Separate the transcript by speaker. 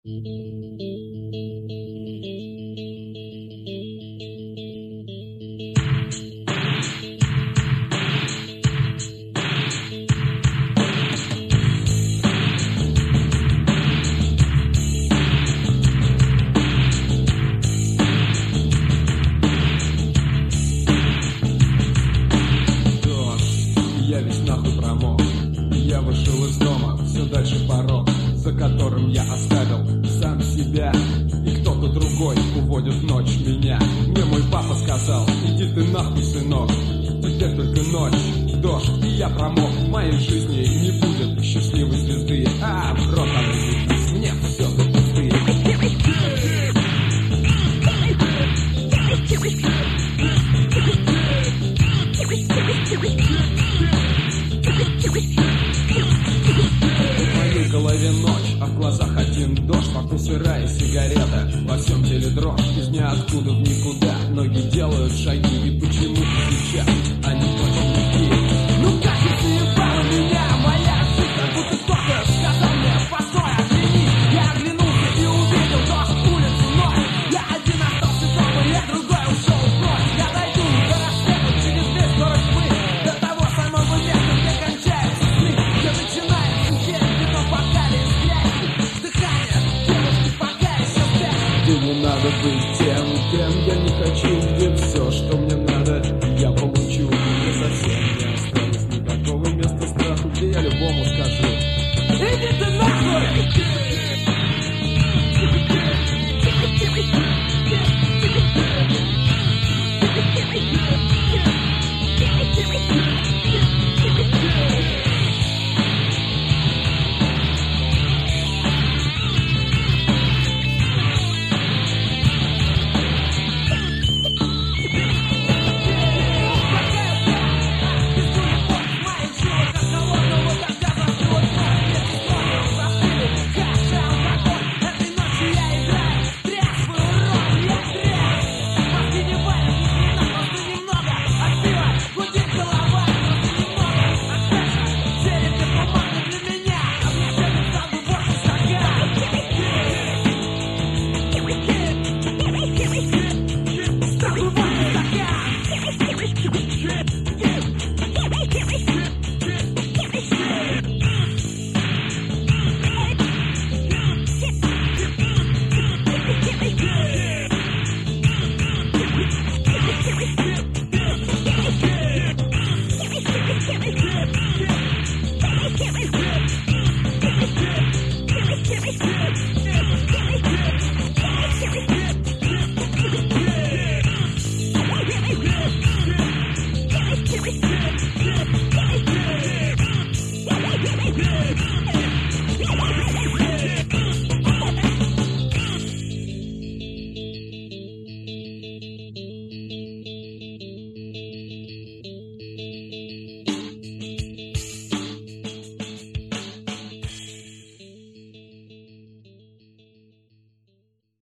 Speaker 1: Я весь нахуй промок. Я вышел из дома, все дальше порог, за которым я оставил сам себя. И кто-то другой уводит в ночь меня. Мне мой папа сказал: иди ты нахуй, сынок, теперь только ночь, дождь, и я промок. В моей жизни не будет счастливой звезды. А в рот она ебись, мне все до пусты. В моей голове ночь, а в глазах один дождь. Во рту сырая сигарета, во всем теле дрожь. Из ниоткуда в никуда ноги делают шаги. И почему-то сейчас они очень легкие. Ну как же заебала меня моя жизнь, как будто кто-то сказал мне: постой, оглянись. Я оглянулся и увидел дождь, улицу, ночь. Я один остался дома, я другой ушел в ночь. Я дойду до рассвета через весь город тьмы, до того самого места, где кончаются сны, где начинается день, где на бокале из грязи дыхание девушки, пока еще спят. Где не надо быть тем, кем я не хочу, где все, что мне